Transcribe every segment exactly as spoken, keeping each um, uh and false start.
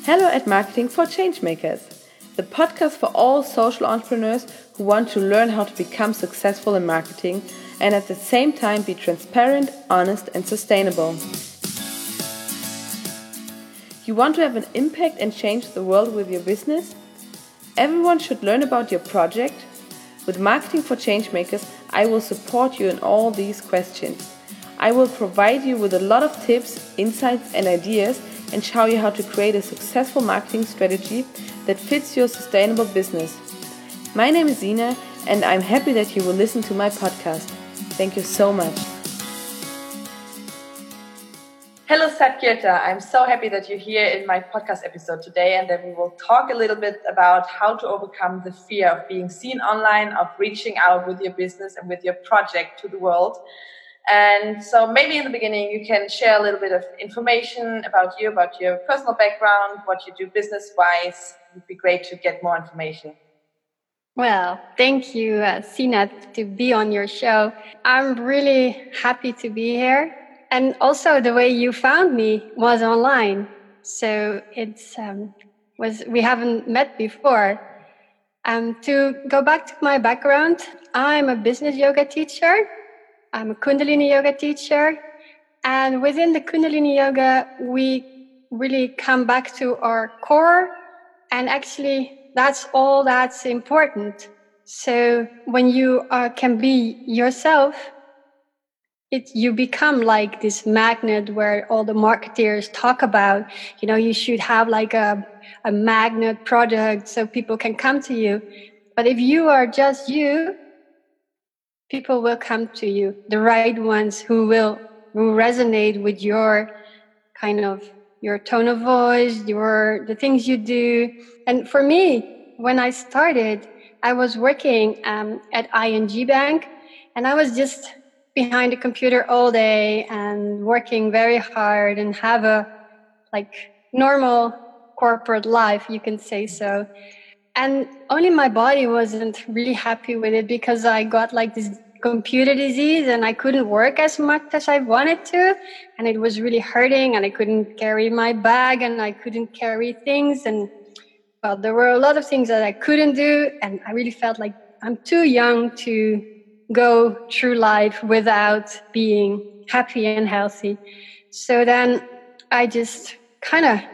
Hello at Marketing for Changemakers, the podcast for all social entrepreneurs who want to learn how to become successful in marketing and at the same time be transparent, honest, and sustainable. You want to have an impact and change the world with your business? Everyone should learn about your project. With Marketing for Changemakers, I will support you in all these questions. I will provide you with a lot of tips, insights, and ideas and show you how to create a successful marketing strategy that fits your sustainable business. My name is Zina, and I'm happy that you will listen to my podcast. Thank you so much. Hello, Satyeta. I'm so happy that you're here in my podcast episode today, and that we will talk a little bit about how to overcome the fear of being seen online, of reaching out with your business and with your project to the world. And so maybe in the beginning, you can share a little bit of information about you, about your personal background, what you do business-wise. It would be great to get more information. Well, thank you, uh, Sina, to be on your show. I'm really happy to be here. And also the way you found me was online. So it's um, was we haven't met before. Um, to go back to my background, I'm a business yoga teacher. I'm a Kundalini yoga teacher. And within the Kundalini yoga, we really come back to our core. And actually, that's all that's important. So when you uh, can be yourself, it, you become like this magnet where all the marketeers talk about, you know, you should have like a, a magnet product so people can come to you. But if you are just you, people will come to you, the right ones who will who resonate with your kind of your tone of voice, your the things you do. And for me, when I started, I was working um, at I N G Bank, and I was just behind the computer all day and working very hard and have a like normal corporate life, you can say so. And only my body wasn't really happy with it because I got like this computer disease and I couldn't work as much as I wanted to. And it was really hurting and I couldn't carry my bag and I couldn't carry things. And well, there were a lot of things that I couldn't do. And I really felt like I'm too young to go through life without being happy and healthy. So then I just kind of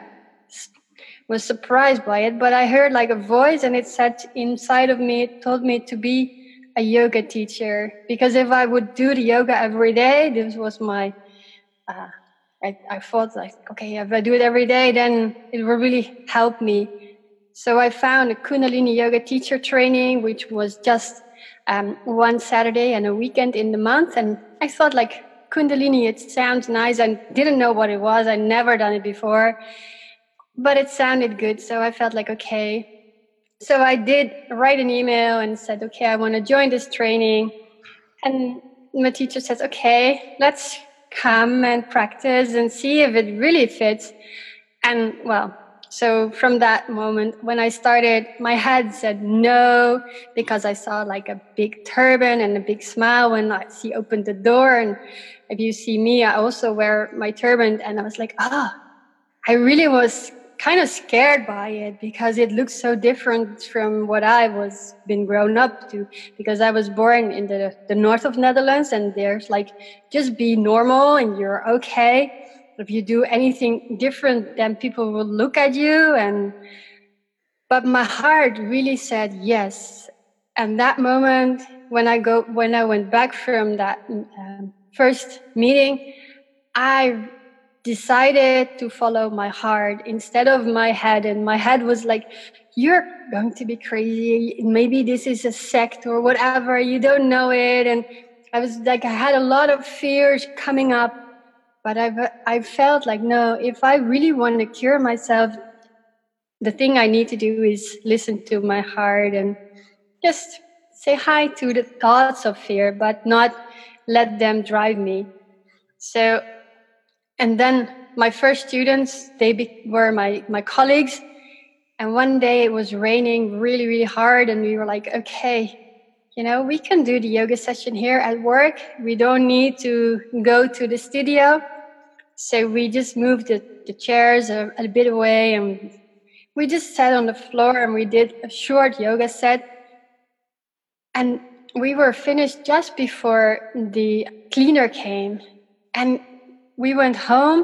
was surprised by it, but I heard like a voice and it said inside of me, it told me to be a yoga teacher, because if I would do the yoga every day, this was my, uh, I, I thought like, okay, if I do it every day, then it will really help me. So I found a Kundalini yoga teacher training, which was just um, one Saturday and a weekend in the month. And I thought like Kundalini, it sounds nice. I didn't know what it was. I never done it before. But it sounded good, so I felt like, okay. So I did write an email and said, okay, I want to join this training. And my teacher says, okay, let's come and practice and see if it really fits. And well, so from that moment, when I started, my head said no, because I saw like a big turban and a big smile when I, she opened the door. And if you see me, I also wear my turban. And I was like, ah, oh, I really was kind of scared by it because it looks so different from what I was been grown up to, because I was born in the, the north of Netherlands, and there's like, just be normal and you're okay. If you do anything different, then people will look at you. And but my heart really said yes. And that moment when I go when I went back from that um, first meeting, I decided to follow my heart instead of my head. And my head was like, you're going to be crazy. Maybe this is a sect or whatever. You don't know it. And I was like, I had a lot of fears coming up, but I I felt like, no, if I really want to cure myself, the thing I need to do is listen to my heart and just say hi to the thoughts of fear, but not let them drive me. So And then my first students, they be, were my, my colleagues. And one day it was raining really, really hard. And we were like, okay, you know, we can do the yoga session here at work. We don't need to go to the studio. So we just moved the, the chairs a, a bit away and we just sat on the floor and we did a short yoga set. And we were finished just before the cleaner came. And we went home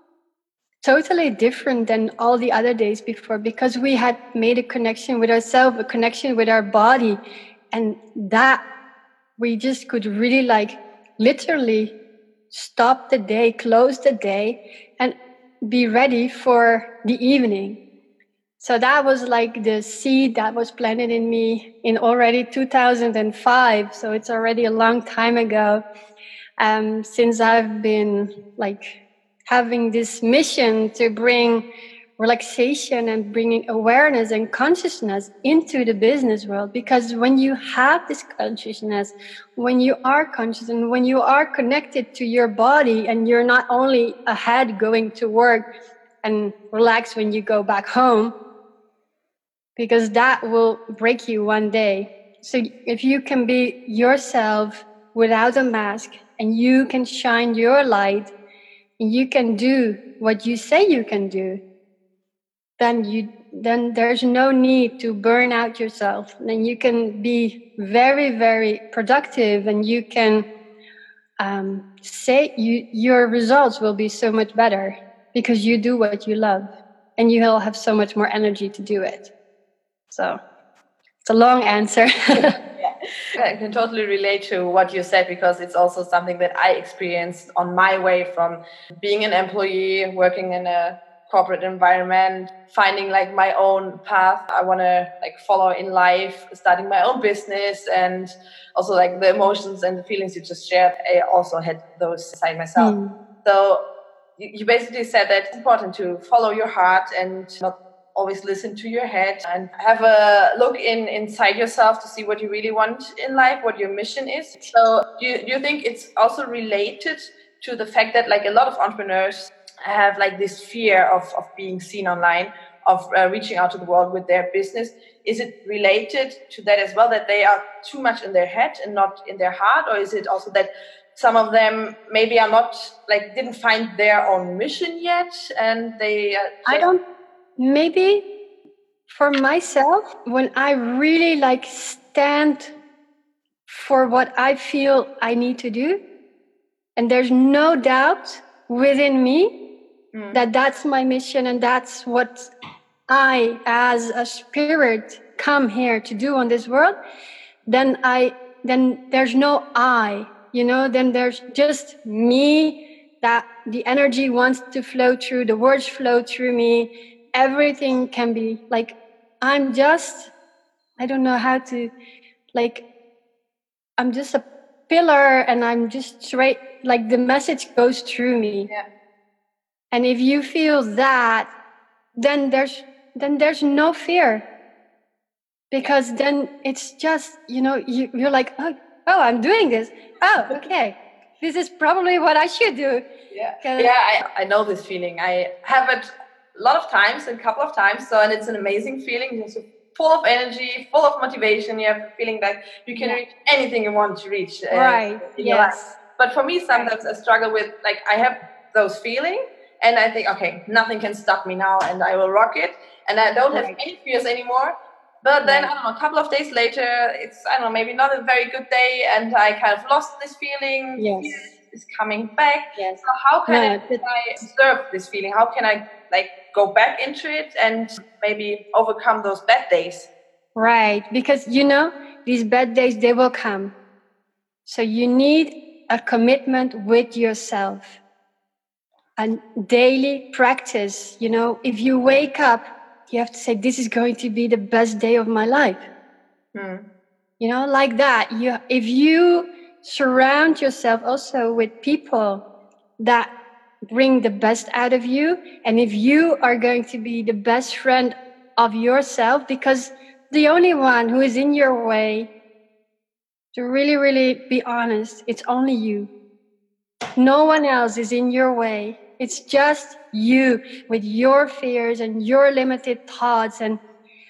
totally different than all the other days before, because we had made a connection with ourselves, a connection with our body. And that we just could really like literally stop the day, close the day, and be ready for the evening. So that was like the seed that was planted in me in already two thousand five. So it's already a long time ago. Um, since I've been like having this mission to bring relaxation and bringing awareness and consciousness into the business world. Because when you have this consciousness, when you are conscious and when you are connected to your body, and you're not only ahead going to work and relax when you go back home, because that will break you one day. So if you can be yourself without a mask, and you can shine your light, and you can do what you say you can do, then you then there's no need to burn out yourself. Then you can be very, very productive, and you can um, say you your results will be so much better because you do what you love, and you will have so much more energy to do it. So it's a long answer. Yeah, I can totally relate to what you said, because it's also something that I experienced on my way from being an employee, working in a corporate environment, finding like my own path I want to like follow in life, starting my own business, and also like the emotions and the feelings you just shared. I also had those side myself. Mm. So you basically said that it's important to follow your heart and not always listen to your head, and have a look in inside yourself to see what you really want in life, what your mission is. So do you, do you think it's also related to the fact that like a lot of entrepreneurs have like this fear of, of being seen online, of uh, reaching out to the world with their business? Is it related to that as well, that they are too much in their head and not in their heart? Or is it also that some of them maybe are not like, didn't find their own mission yet, and they uh, I don't maybe for myself, when I really like stand for what I feel I need to do, and there's no doubt within me mm. that that's my mission, and that's what I as a spirit come here to do on this world, then I then there's no I, you know, then there's just me, that the energy wants to flow through, the words flow through me, everything can be like, I'm just, I don't know how to, like, I'm just a pillar, and I'm just straight, like the message goes through me. Yeah. And if you feel that, then there's then there's no fear, because then it's just, you know, you, you're like, oh, oh, I'm doing this. Oh, okay, this is probably what I should do. Yeah, yeah, I, I know this feeling. I have it a lot of times, a couple of times. So, and it's an amazing feeling. It's full of energy, full of motivation. You have the feeling that you can yeah. reach anything you want to reach. Uh, right. Yes. But for me, sometimes right. I struggle with, like, I have those feelings, and I think, okay, nothing can stop me now, and I will rock it. And I don't have right. any fears anymore. But then, right. I don't know, a couple of days later, it's, I don't know, maybe not a very good day, and I kind of lost this feeling. Yes. It's coming back. Yes. So how can no, I, but... I observe this feeling? How can I, like, go back into it and maybe overcome those bad days? Right. Because, you know, these bad days, they will come. So you need a commitment with yourself. A daily practice, you know, if you wake up, you have to say, this is going to be the best day of my life. Hmm. You know, like that. You, if you surround yourself also with people that bring the best out of you, and if you are going to be the best friend of yourself, because the only one who is in your way, to really, really be honest, it's only you. No one else is in your way. It's just you with your fears and your limited thoughts and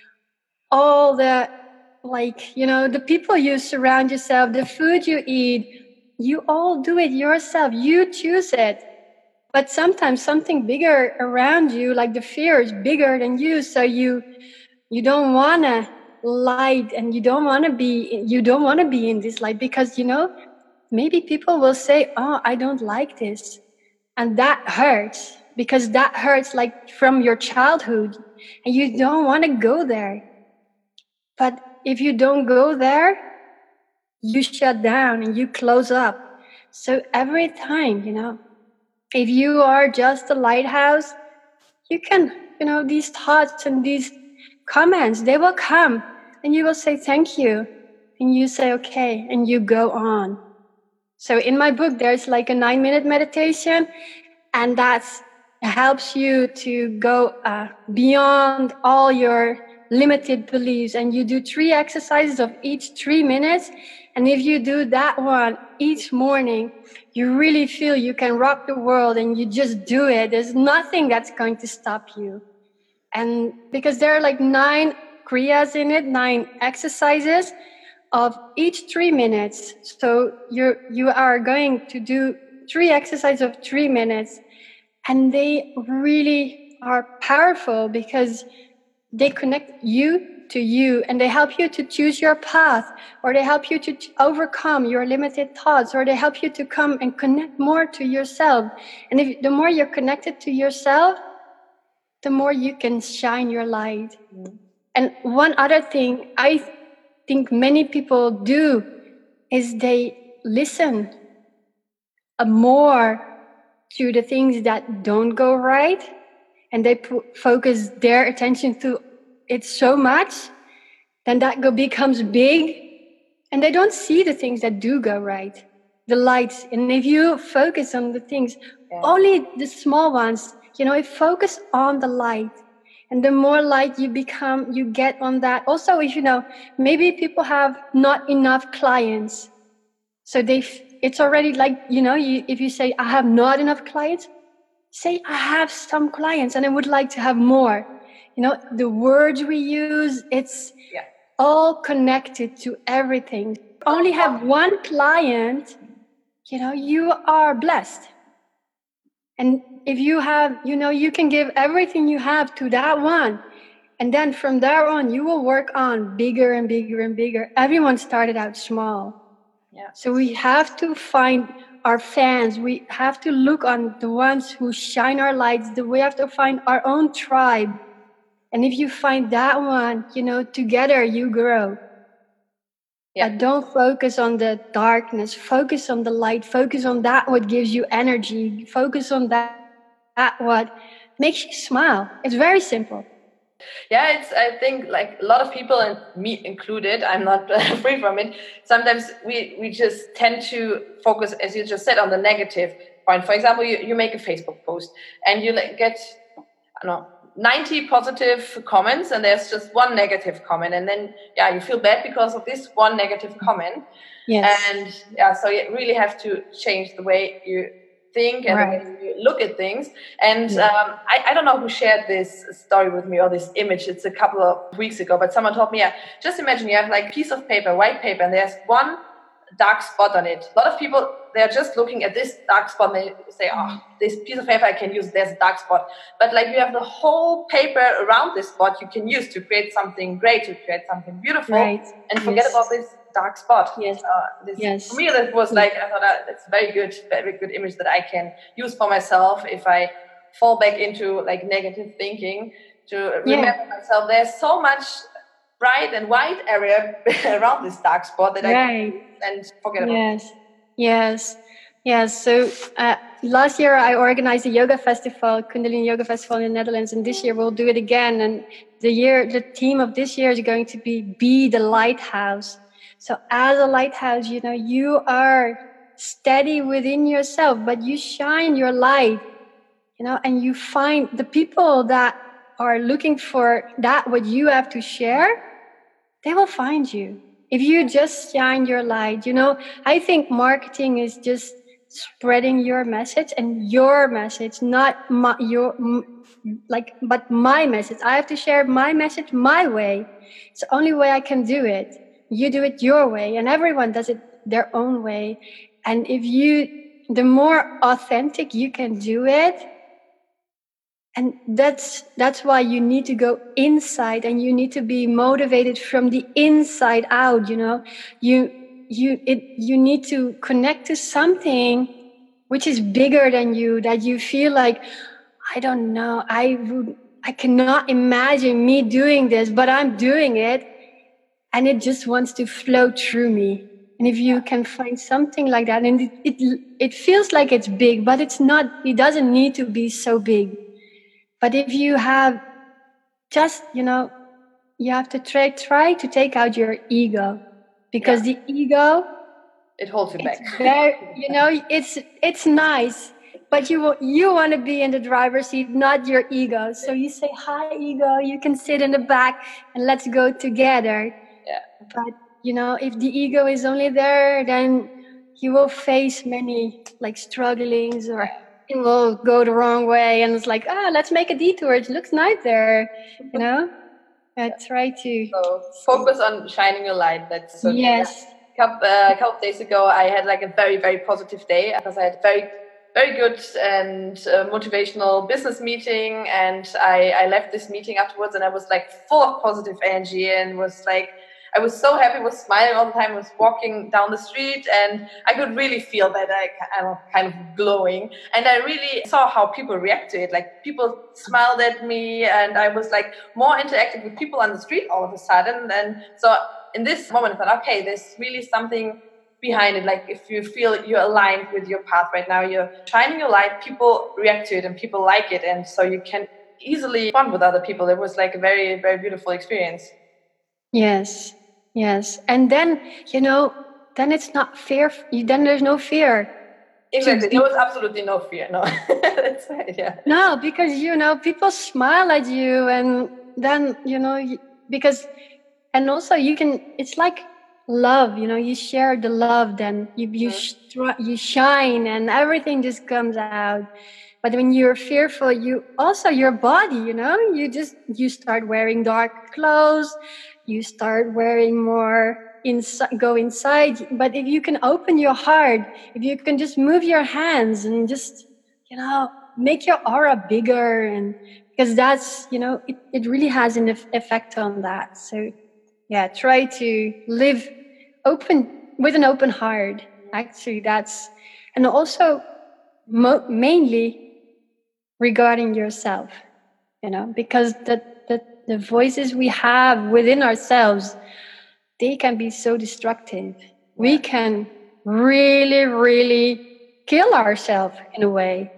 all the, like, you know, the people you surround yourself, the food you eat, you all do it yourself. You choose it. But sometimes something bigger around you, like the fear, is bigger than you. So you you don't want to light, and you don't want to be you don't want to be in this light, because you know maybe people will say, oh, I don't like this, and that hurts, because that hurts like from your childhood, and you don't want to go there. But if you don't go there, you shut down and you close up. So every time, you know if you are just a lighthouse, you can, you know, these thoughts and these comments, they will come, and you will say thank you, and you say okay, and you go on. So in my book, there's like a nine minute meditation, and that helps you to go uh, beyond all your limited beliefs. And you do three exercises of each three minutes. And if you do that one each morning, you really feel you can rock the world, and you just do it. There's nothing that's going to stop you. And because there are like nine kriyas in it, nine exercises of each three minutes. So you you are going to do three exercises of three minutes. And they really are powerful, because they connect you to you, and they help you to choose your path, or they help you to t- overcome your limited thoughts, or they help you to come and connect more to yourself. And if the more you're connected to yourself, the more you can shine your light. Mm. And one other thing I think many people do is they listen uh, more to the things that don't go right, and they p- focus their attention to it so much, then that go- becomes big, and they don't see the things that do go right, the lights. And if you focus on the things, yeah. only the small ones, you know, if focus on the light, and the more light you become, you get on that. Also, if you know, maybe people have not enough clients, so they, it's already like, you know, you, if you say, I have not enough clients, say, I have some clients and I would like to have more. You know, the words we use, it's yeah. all connected to everything. Only have one client, you know, you are blessed. And if you have, you know, you can give everything you have to that one. And then from there on, you will work on bigger and bigger and bigger. Everyone started out small. Yeah. So we have to find our fans. We have to look on the ones who shine our lights. We have to find our own tribe. And if you find that one, you know, together you grow. Yeah. But don't focus on the darkness. Focus on the light. Focus on that what gives you energy. Focus on that, that what makes you smile. It's very simple. Yeah, it's, I think, like a lot of people, and me included, I'm not uh, free from it. Sometimes we, we just tend to focus, as you just said, on the negative point. For example, you, you make a Facebook post and you like, get, I don't know, ninety positive comments, and there's just one negative comment. And then, yeah, you feel bad because of this one negative comment. Yes. And yeah, so you really have to change the way you think and right. the way you look at things. And yeah. um, I, I don't know who shared this story with me or this image. It's a couple of weeks ago, but someone told me, yeah, just imagine you have like a piece of paper, white paper, and there's one dark spot on it. A lot of people, they're just looking at this dark spot and they say, oh, this piece of paper I can use, there's a dark spot. But like you have the whole paper around this spot you can use to create something great, to create something beautiful, right. and forget yes. about this dark spot. Yes. Uh, this, yes. For me, that was like, I thought uh, that's very good, very good image that I can use for myself if I fall back into like negative thinking, to remember yeah. myself. There's so much bright and white area around this dark spot that right. I can and forget about. Yes, yes, yes. So uh, last year I organized a yoga festival, Kundalini Yoga Festival in the Netherlands, and this year we'll do it again. And the year, the theme of this year is going to be "Be the Lighthouse." So as a lighthouse, you know, you are steady within yourself, but you shine your light, you know, and you find the people that are looking for that what you have to share, they will find you. If you just shine your light, you know, I think marketing is just spreading your message and your message, not my, your, like, but my message. I have to share my message my way. It's the only way I can do it. You do it your way, and everyone does it their own way. And if you the more authentic you can do it. And that's that's why you need to go inside, and you need to be motivated from the inside out. You know, you you it you need to connect to something which is bigger than you. That you feel like, I don't know, I would, I cannot imagine me doing this, but I'm doing it, and it just wants to flow through me. And if you can find something like that, and it it, it feels like it's big, but it's not. It doesn't need to be so big. But if you have just, you know, you have to try, try to take out your ego, because yeah. the ego, it holds you back. Very, you know, it's it's nice, but you you want to be in the driver's seat, not your ego. So you say, "Hi, ego. You can sit in the back, and let's go together." Yeah. But you know, if the ego is only there, then you will face many like strugglings, or it will go the wrong way, and it's like, ah, oh, let's make a detour. It looks nice there, you know. I try to so focus on shining your light. That's so yes. A couple, uh, a couple of days ago, I had like a very very positive day because I had very very good and uh, motivational business meeting, and I, I left this meeting afterwards, and I was like full of positive energy, and was like. I was so happy, was smiling all the time, was walking down the street, and I could really feel that I, I was kind of glowing. And I really saw how people react to it. Like, people smiled at me, and I was like more interactive with people on the street all of a sudden. And so in this moment, I thought, okay, there's really something behind it. Like, if you feel you're aligned with your path right now, you're shining your light, people react to it and people like it. And so you can easily bond with other people. It was like a very, very beautiful experience. Yes. Yes. And then, you know, then it's not fear. Then there's no fear. Exactly. There was absolutely no fear. No. That's right. Yeah. No, because, you know, people smile at you, and then, you know, because, and also you can, it's like love, you know, you share the love, then you, you, mm-hmm. you shine, and everything just comes out. But when you're fearful, you also, your body, you know, you just, you start wearing dark clothes. You start wearing more, inside, go inside. But if you can open your heart, if you can just move your hands and just, you know, make your aura bigger, and because that's, you know, it, it really has an effect on that. So yeah, try to live open, with an open heart. Actually, that's, and also mo- mainly regarding yourself, you know, because the, the, the voices we have within ourselves, they can be so destructive. Yeah. We can really, really kill ourselves in a way.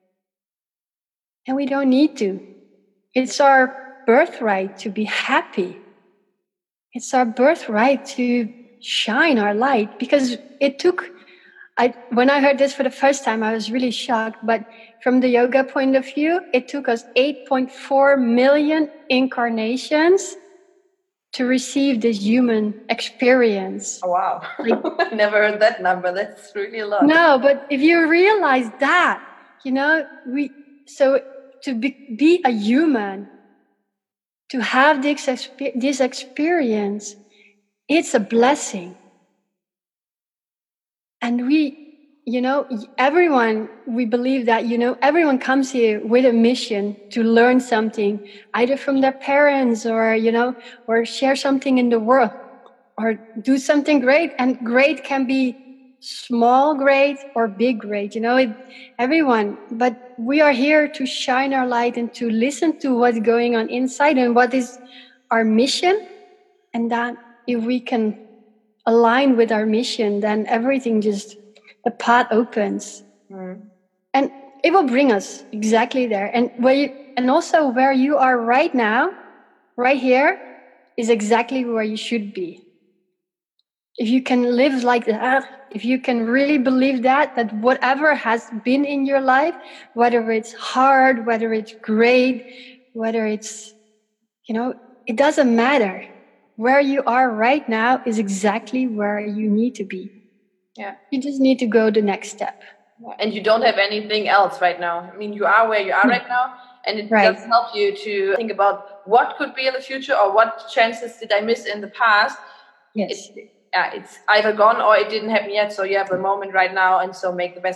And we don't need to. It's our birthright to be happy. It's our birthright to shine our light, because it took, I, when I heard this for the first time, I was really shocked. But from the yoga point of view, it took us eight point four million incarnations to receive this human experience. Oh, wow. Like, never heard that number. That's really a lot. No, but if you realize that, you know, we, so to be, be a human, to have this, exp- this experience, it's a blessing. And we, you know, everyone, we believe that, you know, everyone comes here with a mission to learn something, either from their parents, or, you know, or share something in the world, or do something great. And great can be small great or big great, you know, it, everyone. But we are here to shine our light and to listen to what's going on inside and what is our mission. And that if we can align with our mission, then everything just, the path opens. Mm. And it will bring us exactly there. And where you, and also where you are right now, right here, is exactly where you should be. If you can live like that, if you can really believe that, that whatever has been in your life, whether it's hard, whether it's great, whether it's, you know, it doesn't matter. Where you are right now is exactly where you need to be. Yeah. You just need to go the next step. And you don't have anything else right now. I mean, you are where you are right now, and it right. does help you to think about what could be in the future, or what chances did I miss in the past. Yes. It, yeah, it's either gone or it didn't happen yet. So you have a moment right now, and so make the best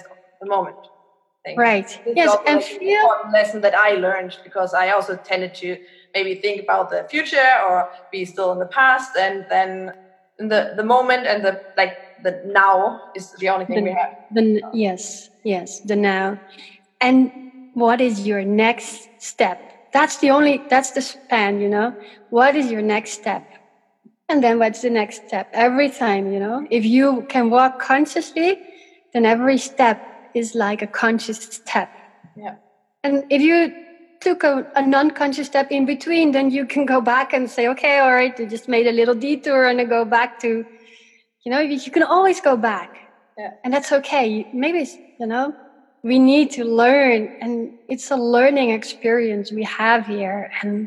the moment. Right. This yes, is also and like an feel important lesson that I learned, because I also tended to maybe think about the future or be still in the past, and then in the the moment and the like the now is the only thing the, we have. the yes, yes, the now. And what is your next step? That's the only that's the span, you know. What is your next step? And then what's the next step? Every time, you know, if you can walk consciously, then every step is like a conscious step. Yeah. And if you took a, a non-conscious step in between, then you can go back and say, okay, all right, you just made a little detour and then go back to, you know, you can always go back. Yeah. And that's okay. Maybe, you know, we need to learn, and it's a learning experience we have here. And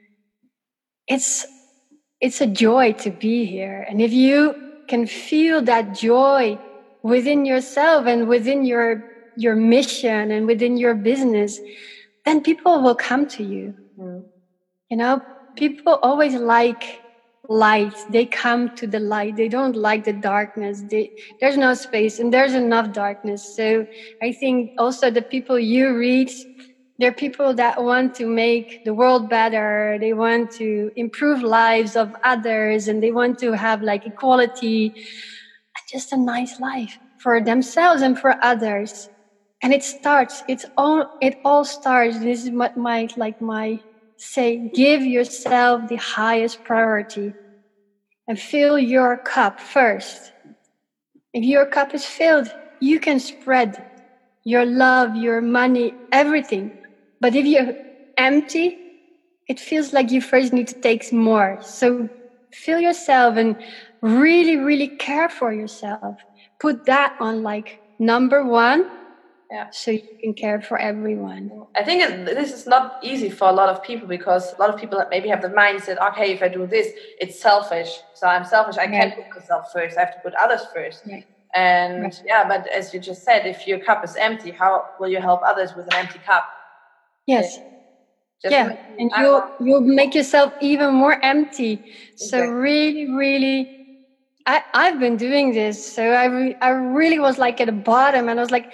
it's, it's a joy to be here. And if you can feel that joy within yourself and within your, your mission and within your business, then people will come to you. Mm. You know, people always like light. They come to the light. They don't like the darkness. They, there's no space, and there's enough darkness. So I think also the people you reach, they're people that want to make the world better. They want to improve lives of others, and they want to have like equality, just a nice life for themselves and for others. And it starts, it's all, it all starts. This is what my, like my say, give yourself the highest priority and fill your cup first. If your cup is filled, you can spread your love, your money, everything. But if you're empty, it feels like you first need to take more. So fill yourself and really, really care for yourself. Put that on like number one. Yeah. So you can care for everyone. I think it, this is not easy for a lot of people, because a lot of people maybe have the mindset, okay, if I do this, it's selfish. So I'm selfish. I right. can't put myself first. I have to put others first. Right. And right. yeah, but as you just said, if your cup is empty, how will you help others with an empty cup? Yes. Just yeah, make, and you'll you'll make yourself even more empty. Exactly. So really, really, I I've been doing this. So I re, I really was like at the bottom, and I was like,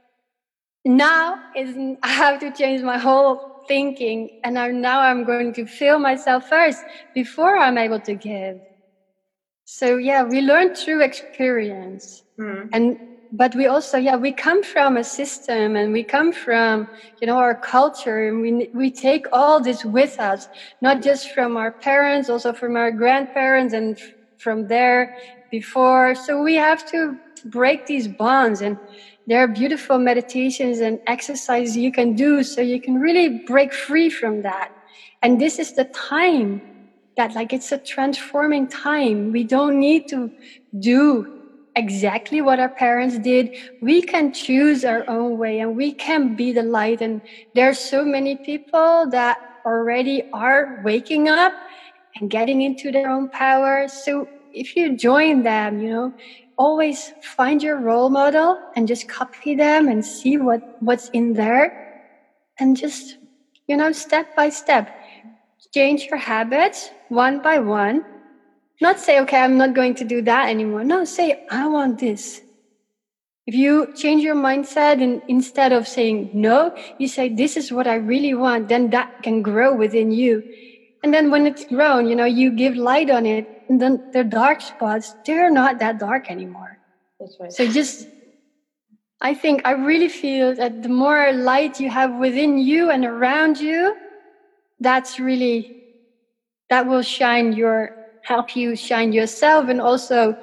now is I have to change my whole thinking, and I, now I'm going to fill myself first before I'm able to give. So yeah, we learn through experience, mm. and but we also yeah we come from a system, and we come from you know our culture, and we we take all this with us, not just from our parents, also from our grandparents, and from there before. So we have to break these bonds, and there are beautiful meditations and exercises you can do so you can really break free from that. And this is the time that like it's a transforming time. We don't need to do exactly what our parents did. We can choose our own way, and we can be the light. And there are so many people that already are waking up and getting into their own power. So if you join them, you know, always find your role model and just copy them and see what, what's in there. And just, you know, step by step, change your habits one by one. Not say, okay, I'm not going to do that anymore. No, say, I want this. If you change your mindset, and instead of saying no, you say, this is what I really want, then that can grow within you. And then when it's grown, you know, you give light on it, and then the dark spots, they're not that dark anymore. That's right. So just, I think, I really feel that the more light you have within you and around you, that's really, that will shine your, help you shine yourself. And also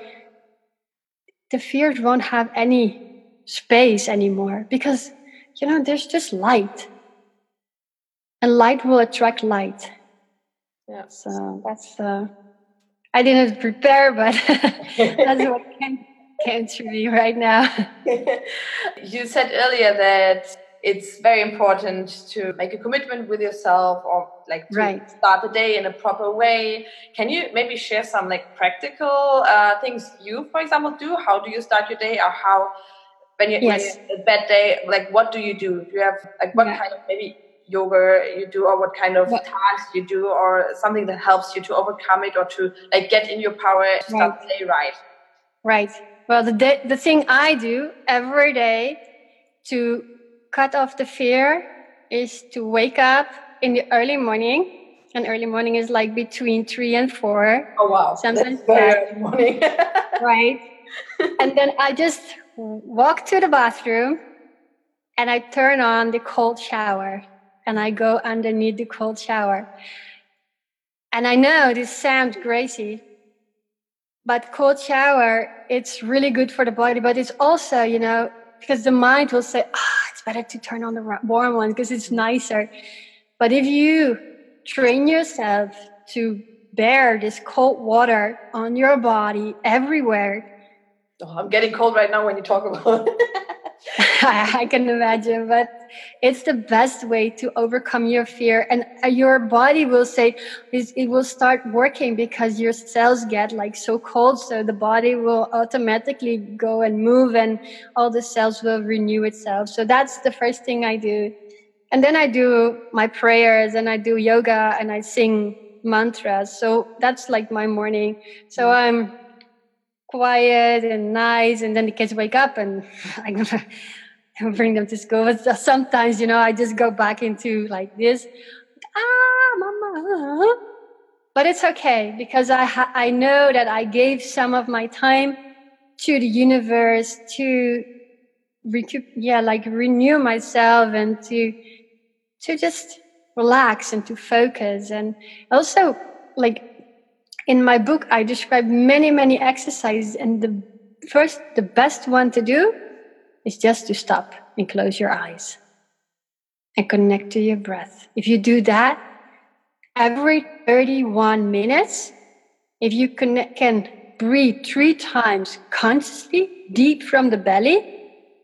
the fears won't have any space anymore, because, you know, there's just light, and light will attract light. Yeah. So that's, uh, I didn't prepare, but that's what came, came to me right now. You said earlier that it's very important to make a commitment with yourself, or like to right. start the day in a proper way. Can you maybe share some like practical uh, things you, for example, do? How do you start your day, or how, when, you, yes. when you have a bad day, like what do you do? Do you have like what yeah. kind of maybe yoga you do, or what kind of what? tasks you do, or something that helps you to overcome it, or to like get in your power to right. start the day right? Right. Well, the day, the thing I do every day to cut off the fear is to wake up in the early morning. And early morning is like between three and four. Oh, wow. Sometimes That's very early morning. right. And then I just walk to the bathroom and I turn on the cold shower and I go underneath the cold shower. And I know this sounds crazy, but cold shower, it's really good for the body, but it's also, you know, because the mind will say, ah, oh, it's better to turn on the warm one because it's nicer. But if you train yourself to bear this cold water on your body everywhere. Oh, I'm getting cold right now when you talk about it. I can imagine, but it's the best way to overcome your fear. And your body will say, it will start working because your cells get like so cold. So the body will automatically go and move and all the cells will renew itself. So that's the first thing I do. And then I do my prayers and I do yoga and I sing mantras. So that's like my morning. So I'm quiet and nice. And then the kids wake up and I'm going to bring them to school. But sometimes, you know, I just go back into like this. Ah, mama. But it's okay because I ha- I know that I gave some of my time to the universe to recoup, yeah, like renew myself and to to just relax and to focus. And also, like in my book, I describe many, many exercises. And the first, the best one to do is just to stop and close your eyes and connect to your breath. If you do that every thirty-one minutes, if you connect, can breathe three times consciously, deep from the belly,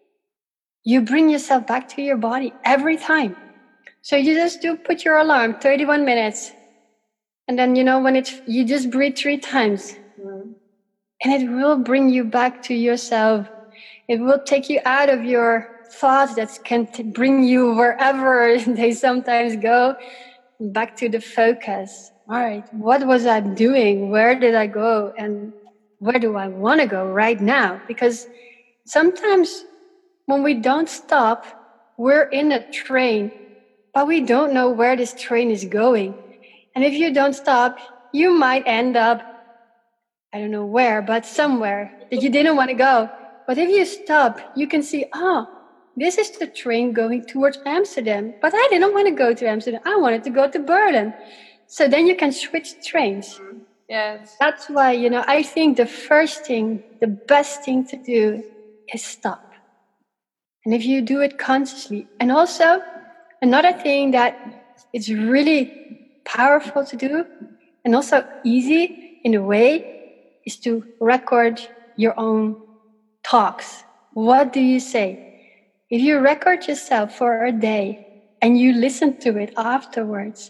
you bring yourself back to your body every time. So you just do put your alarm, thirty-one minutes. And then, you know, when it's, you just breathe three times. Mm. And it will bring you back to yourself. It will take you out of your thoughts that can t- bring you wherever they sometimes go, back to the focus. All right, what was I doing? Where did I go? And where do I want to go right now? Because sometimes when we don't stop, we're in a train, but we don't know where this train is going. And if you don't stop, you might end up, I don't know where, but somewhere that you didn't want to go. But if you stop, you can see, oh, this is the train going towards Amsterdam. But I didn't want to go to Amsterdam. I wanted to go to Berlin. So then you can switch trains. Yes. That's why, you know, I think the first thing, the best thing to do is stop. And if you do it consciously, and also another thing that is really powerful to do and also easy in a way is to record your own talks. What do you say? If you record yourself for a day and you listen to it afterwards,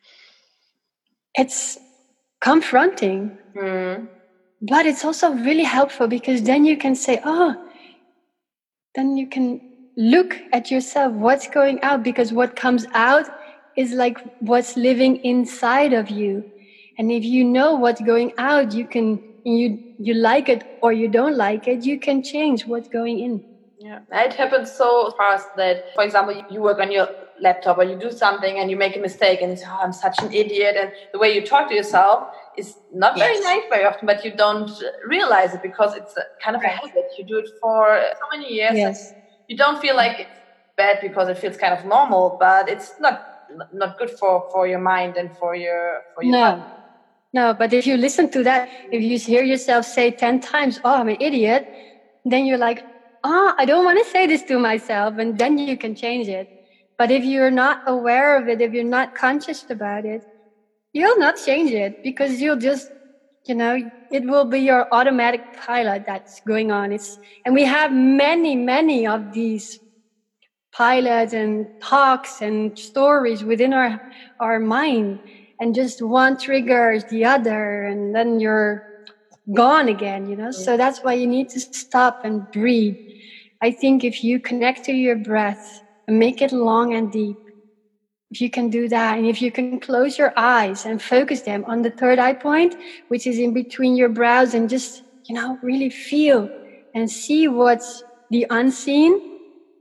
it's confronting, mm. but it's also really helpful because then you can say, oh, then you can look at yourself, what's going out, because what comes out is like what's living inside of you. And if you know what's going out, you can, you you like it or you don't like it, you can change what's going in. Yeah, it happens so fast that, for example, you work on your laptop or you do something and you make a mistake and you say, oh, I'm such an idiot. And the way you talk to yourself is not very yes. nice very often, but you don't realize it because it's a kind of right. a habit. You do it for so many years. Yes. You don't feel like it's bad because it feels kind of normal, but it's not not good for, for your mind and for your for your no. body. No, but if you listen to that, if you hear yourself say ten times, oh, I'm an idiot, then you're like, oh, I don't want to say this to myself, and then you can change it. But if you're not aware of it, if you're not conscious about it, you'll not change it because you'll just, you know, it will be your automatic pilot that's going on. It's, and we have many, many of these pilots and talks and stories within our, our mind. And just one triggers the other, and then you're gone again, you know? So that's why you need to stop and breathe. I think if you connect to your breath and make it long and deep, if you can do that, and if you can close your eyes and focus them on the third eye point, which is in between your brows, and just, you know, really feel and see what's the unseen,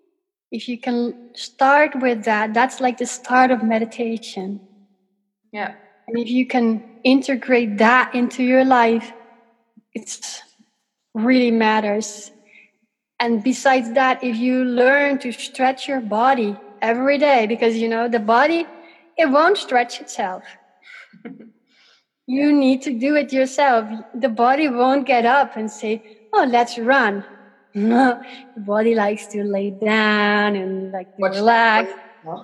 if you can start with that, that's like the start of meditation. Yeah. And if you can integrate that into your life, it really matters. And besides that, if you learn to stretch your body every day, because, you know, the body, it won't stretch itself. You need to do it yourself. The body won't get up and say, oh, let's run. No, the body likes to lay down and like to Watch relax. No?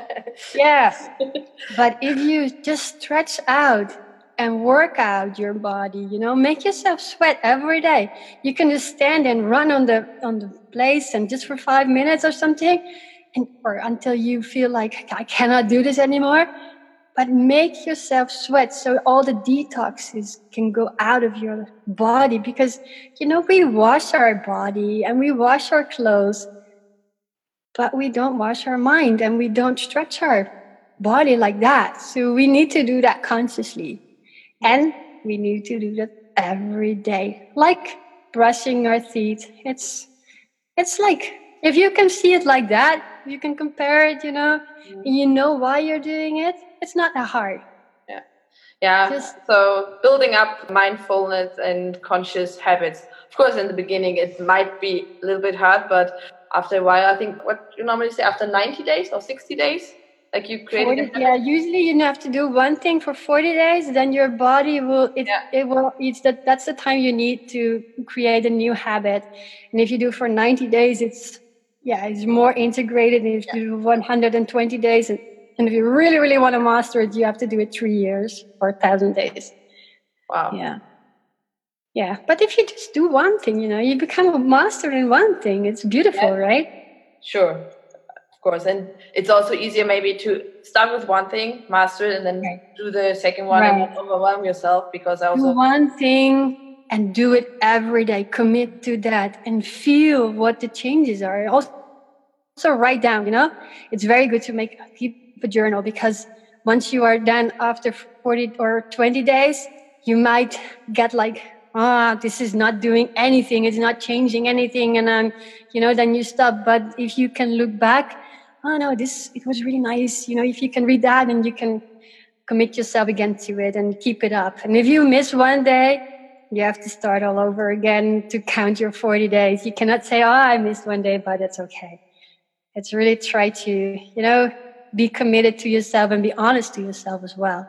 Yeah. But if you just stretch out and work out your body, you know, make yourself sweat every day. You can just stand and run on the on the place and just for five minutes or something, and or until you feel like I cannot do this anymore. But make yourself sweat so all the detoxes can go out of your body, because, you know, we wash our body and we wash our clothes, but we don't wash our mind and we don't stretch our body like that. So we need to do that consciously. And we need to do that every day, like brushing our teeth. It's, it's like, if you can see it like that, you can compare it, you know, mm. and you know why you're doing it. It's not that hard. Yeah. Yeah. Just, so building up mindfulness and conscious habits. Of course, in the beginning, it might be a little bit hard, but after a while, I think what you normally say, after ninety days or sixty days, like you create a habit. Yeah, usually you have to do one thing for forty days, then your body will, it, yeah. it will, it's that, that's the time you need to create a new habit. And if you do for ninety days, it's, yeah, it's more integrated. And if yeah. you do one hundred twenty days, and, and if you really, really want to master it, you have to do it three years or a thousand days. Wow. Yeah. Yeah. But if you just do one thing, you know, you become a master in one thing. It's beautiful, yeah. right? Sure. Of course. And it's also easier maybe to start with one thing, master it, and then right. do the second one right. and not overwhelm yourself, because I also do one thing and do it every day. Commit to that and feel what the changes are. Also, also write down, you know, it's very good to make keep a journal, because once you are done after forty or twenty days, you might get like, ah, oh, this is not doing anything. It's not changing anything. And, um, you know, then you stop. But if you can look back, oh no, this, it was really nice. You know, if you can read that and you can commit yourself again to it and keep it up. And if you miss one day, you have to start all over again to count your forty days. You cannot say, oh, I missed one day, but it's okay. It's really try to, you know, be committed to yourself and be honest to yourself as well.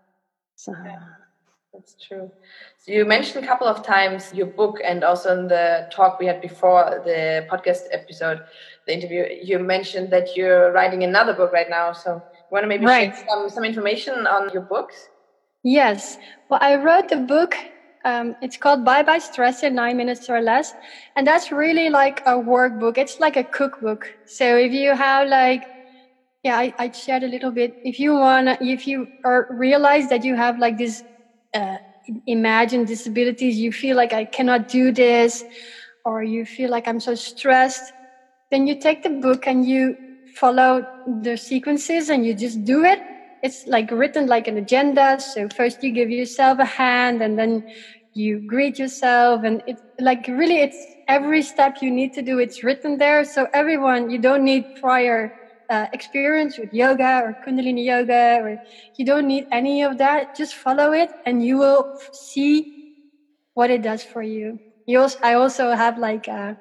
So yeah, that's true. So you mentioned a couple of times your book, and also in the talk we had before the podcast episode, the interview, you mentioned that you're writing another book right now. So you want to maybe right. share some, some information on your books? Yes. Well, I wrote the book. Um, it's called Bye Bye Stress in Nine Minutes or Less. And that's really like a workbook. It's like a cookbook. So if you have like, yeah, I, I shared a little bit. If you want to, if you are, realize that you have like this, uh, imagined disabilities, you feel like I cannot do this, or you feel like I'm so stressed, then you take the book and you follow the sequences and you just do it. It's like written like an agenda. So first you give yourself a hand, and then you greet yourself, and it's like really, it's every step you need to do. It's written there. So everyone, you don't need prior uh, experience with yoga or Kundalini yoga, or you don't need any of that. Just follow it and you will see what it does for you. You also, I also have like a,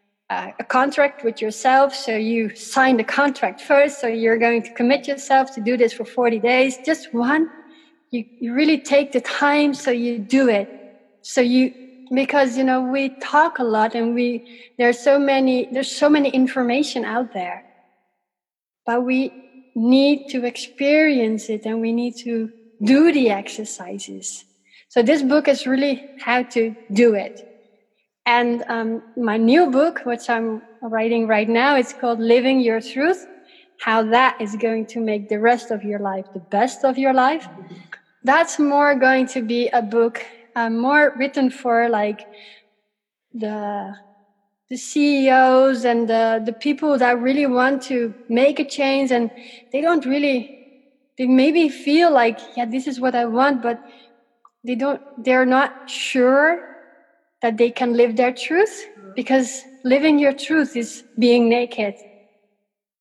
a contract with yourself. So you sign the contract first. So you're going to commit yourself to do this for forty days. Just one. You, you really take the time, so you do it. So you, because, you know, we talk a lot and we, there's so many, there's so many information out there, but we need to experience it and we need to do the exercises. So this book is really how to do it. And um, my new book, which I'm writing right now, it's called Living Your Truth, how that is going to make the rest of your life the best of your life. That's more going to be a book uh, more written for like the the C E Os and the, the people that really want to make a change, and they don't really, they maybe feel like, yeah, this is what I want, but they don't, they're not sure that they can live their truth, because living your truth is being naked.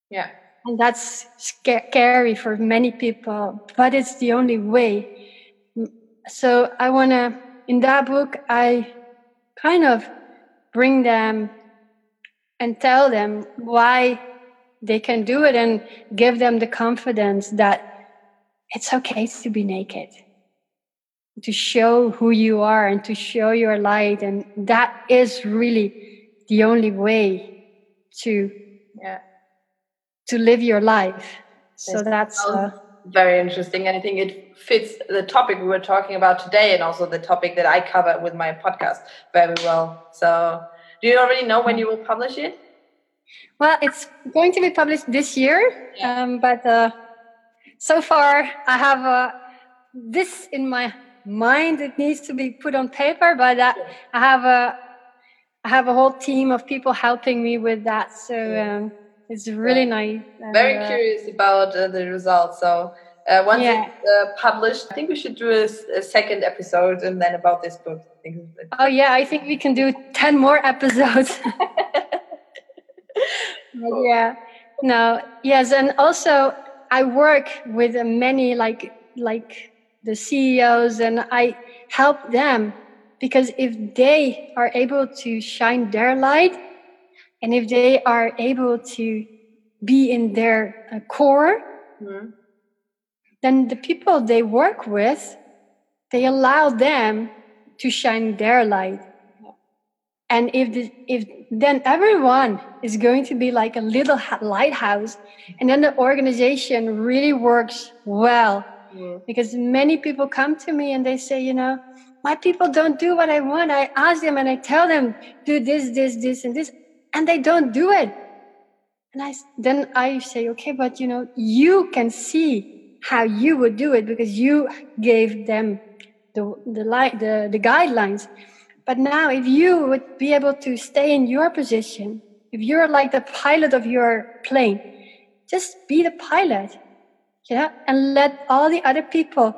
Yeah. And that's scary for many people, but it's the only way. So I want to, in that book, I kind of bring them and tell them why they can do it and give them the confidence that it's okay to be naked, to show who you are and to show your light. And that is really the only way to, yeah. to live your life. So that's uh, very interesting. And I think it fits the topic we were talking about today and also the topic that I cover with my podcast very well. So do you already know when you will publish it? Well, it's going to be published this year. Yeah. Um, but uh, so far I have uh, this in my mind. It needs to be put on paper, but uh, I have a, I have a whole team of people helping me with that. So um, it's really yeah. nice. And, very uh, curious about uh, the results. So uh, once yeah. it's uh, published, I think we should do a, a second episode and then about this book. I think oh yeah, I think we can do ten more episodes. But yeah, no, yes, and also I work with many like like the C E Os, and I help them because if they are able to shine their light, and if they are able to be in their uh, core, mm-hmm. then the people they work with, they allow them to shine their light. And if the, if then everyone is going to be like a little lighthouse, and then the organization really works well. Yeah. Because many people come to me and they say, you know, my people don't do what I want. I ask them and I tell them, do this, this, this, and this, and they don't do it. And I then I say, okay, but you know, you can see how you would do it because you gave them the the light, the, the guidelines. But now if you would be able to stay in your position, if you're like the pilot of your plane, just be the pilot, yeah, and let all the other people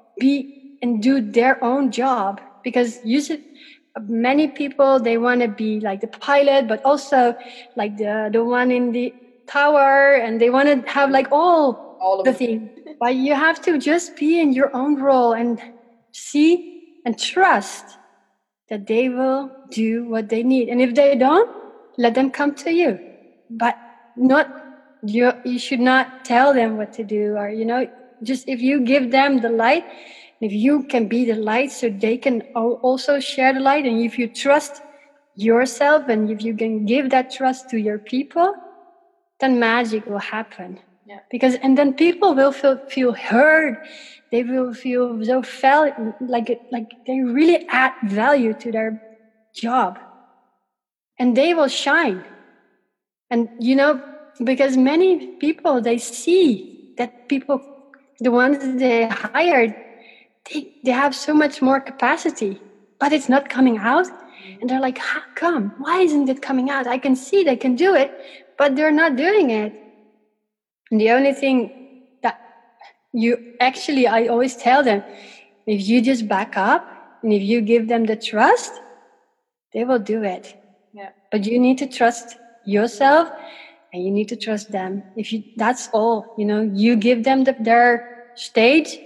be and do their own job. Because usually many people, they want to be like the pilot, but also like the, the one in the tower, and they want to have like all, all of the things. But you have to just be in your own role and see and trust that they will do what they need. And if they don't, let them come to you. But not you you should not tell them what to do, or you know, just if you give them the light, if you can be the light so they can also share the light, and if you trust yourself and if you can give that trust to your people, then magic will happen. Yeah. Because and then people will feel feel heard. They will feel so felt like it, like they really add value to their job, and they will shine. And you know, because many people, they see that people, the ones they hired, they they have so much more capacity, but it's not coming out. And they're like, how come? Why isn't it coming out? I can see they can do it, but they're not doing it. And the only thing that you actually, I always tell them, if you just back up and if you give them the trust, they will do it. Yeah. But you need to trust yourself and you need to trust them. If you, that's all, you know, you give them the, their stage,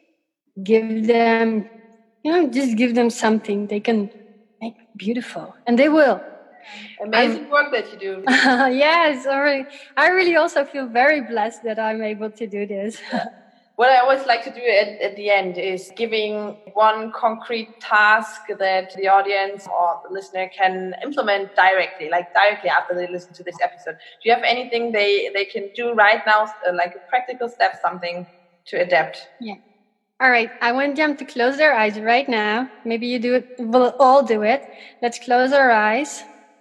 give them, you know, just give them something they can make beautiful, and they will. Amazing I'm, work that you do. Uh, yes, I really, I really also feel very blessed that I'm able to do this. Yeah. What I always like to do at, at the end is giving one concrete task that the audience or the listener can implement directly, like directly after they listen to this episode. Do you have anything they, they can do right now, like a practical step, something to adapt? Yeah. All right. I want them to close their eyes right now. Maybe you do it. We'll all do it. Let's close our eyes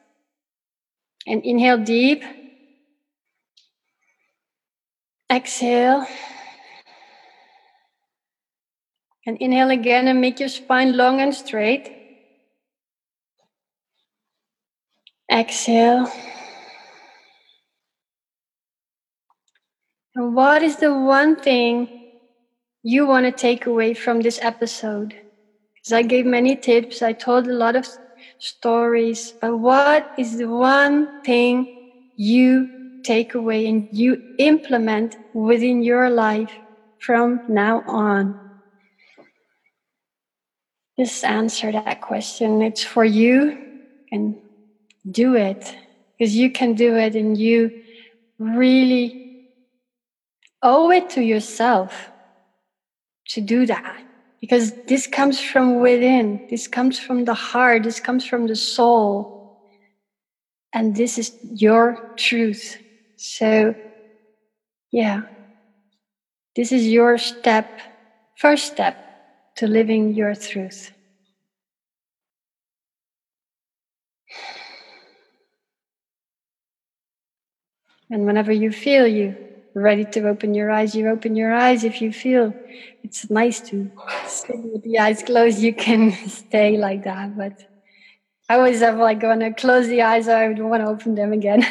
and inhale deep. Exhale. And inhale again and make your spine long and straight. Exhale. And what is the one thing you want to take away from this episode? Because I gave many tips, I told a lot of stories, but what is the one thing you take away and you implement within your life from now on? Just answer that question. It's for you, and do it, because you can do it, and you really owe it to yourself to do that, because this comes from within, this comes from the heart, this comes from the soul, and this is your truth. So yeah, this is your step, first step to living your truth. And whenever you feel you ready to open your eyes, you open your eyes. If you feel it's nice to sit with the eyes closed, you can stay like that. But I always have like when I close the eyes, I don't want to open them again.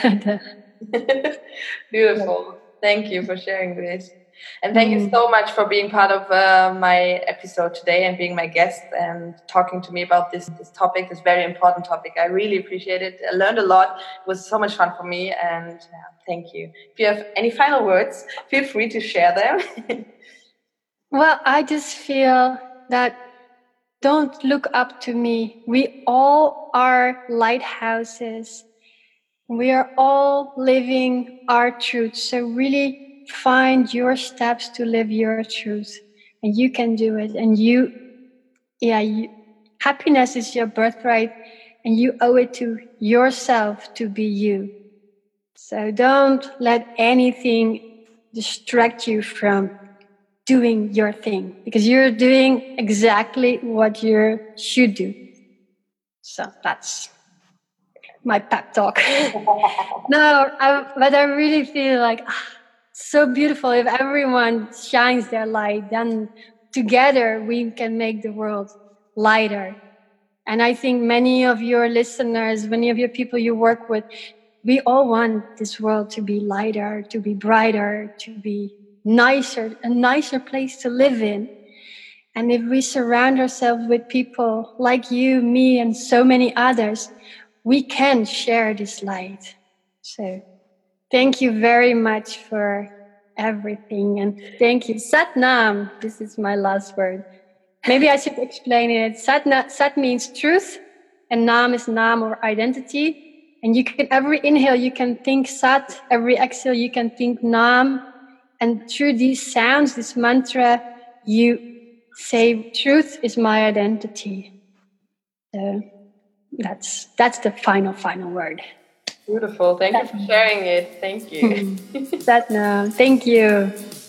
Beautiful. Thank you for sharing this. And thank you so much for being part of uh, my episode today and being my guest and talking to me about this, this topic, this very important topic. I really appreciate it. I learned a lot. It was so much fun for me. And uh, thank you. If you have any final words, feel free to share them. Well, I just feel that don't look up to me. We all are lighthouses. We are all living our truth. So really find your steps to live your truth, and you can do it. And you, yeah, you, happiness is your birthright, and you owe it to yourself to be you. So don't let anything distract you from doing your thing, because you're doing exactly what you should do. So that's my pep talk. No, I, but I really feel like ah, so beautiful. If everyone shines their light, then together we can make the world lighter. And I think many of your listeners, many of your people you work with, we all want this world to be lighter, to be brighter, to be nicer, a nicer place to live in. And if we surround ourselves with people like you, me, and so many others, we can share this light. So thank you very much for everything. And thank you. Sat Nam, this is my last word. Maybe I should explain it. Sat, na, sat means truth, and Nam is Nam or identity. And you can, every inhale, you can think Sat. Every exhale, you can think Nam. And through these sounds, this mantra, you say, truth is my identity. So that's that's the final, final word. Beautiful. Thank you for sharing it. Thank you. That now. Thank you.